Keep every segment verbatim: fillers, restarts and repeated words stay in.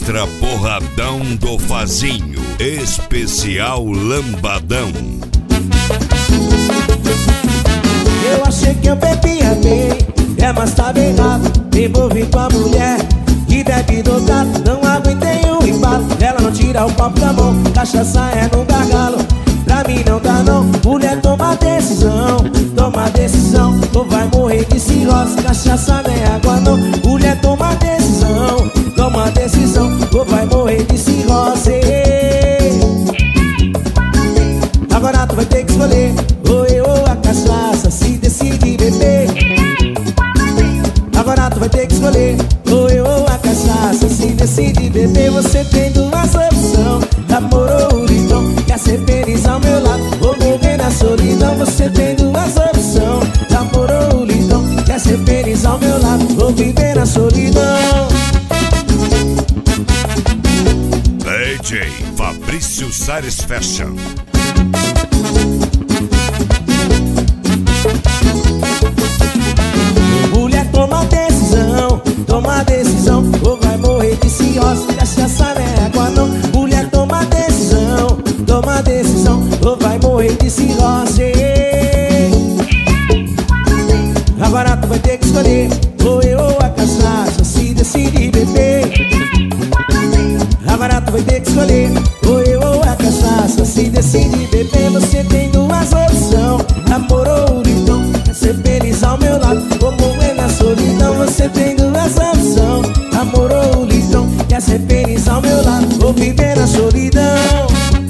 Extra porradão do Fazinho, especial lambadão. Eu achei que eu bebia bem, é, mas tava errado. Me envolvi com a mulher que bebe dotado. Não aguentei o embalo, ela não tira o copo da mão. Cachaça é no gargalo, pra mim não dá não. Mulher, toma decisão, toma decisão, ou vai morrer de cirrose. Cachaça não é água não. Mulher, toma decisão, toma decisão, ou vai morrer de cirrose. Agora tu vai ter que escolher, ou eu ou a cachaça, se decide beber. Agora tu vai ter que escolher, ou eu ou a cachaça, se decide beber. Você tem duas opções, amor ou litrão. Quer ser feliz ao meu lado, ou morrer na solidão. Você tem duas opções, amor ou litrão. Quer ser feliz ao meu lado, ou viver na solidão. D J Fabrício Sares Fashion. Mulher, toma decisão, toma decisão, ou vai morrer de cirrose. Cachaça não é água não. Mulher, toma decisão, toma decisão, ou vai morrer de cirrose. Agora tu vai ter que escolher, ou eu ou a cachaça, se decide beber. Agora tu vai ter que escolher, ou eu ou a cachaça, se decide beber. Você tem duas opções, amor ou litrão. Quer ser feliz ao meu lado, ou morrer na solidão. Você tem duas opções, amor ou litrão. Quer ser feliz ao meu lado, ou viver na solidão.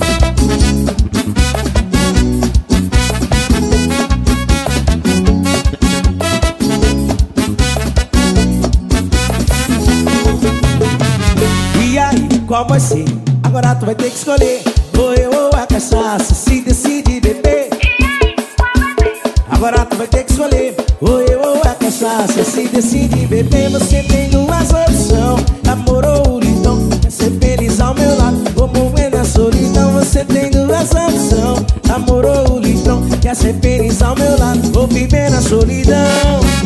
E aí, qual vai ser? Agora tu vai ter que escolher, ou eu ou a cachaça, se decide beber. Agora tu vai ter que escolher, ou eu ou a cachaça, se decide beber. Você tem duas opções, amor ou litrão. Quer ser feliz ao meu lado, ou morrer na solidão. Você tem duas opções, amor ou litrão. Quer ser feliz ao meu lado, ou viver na solidão.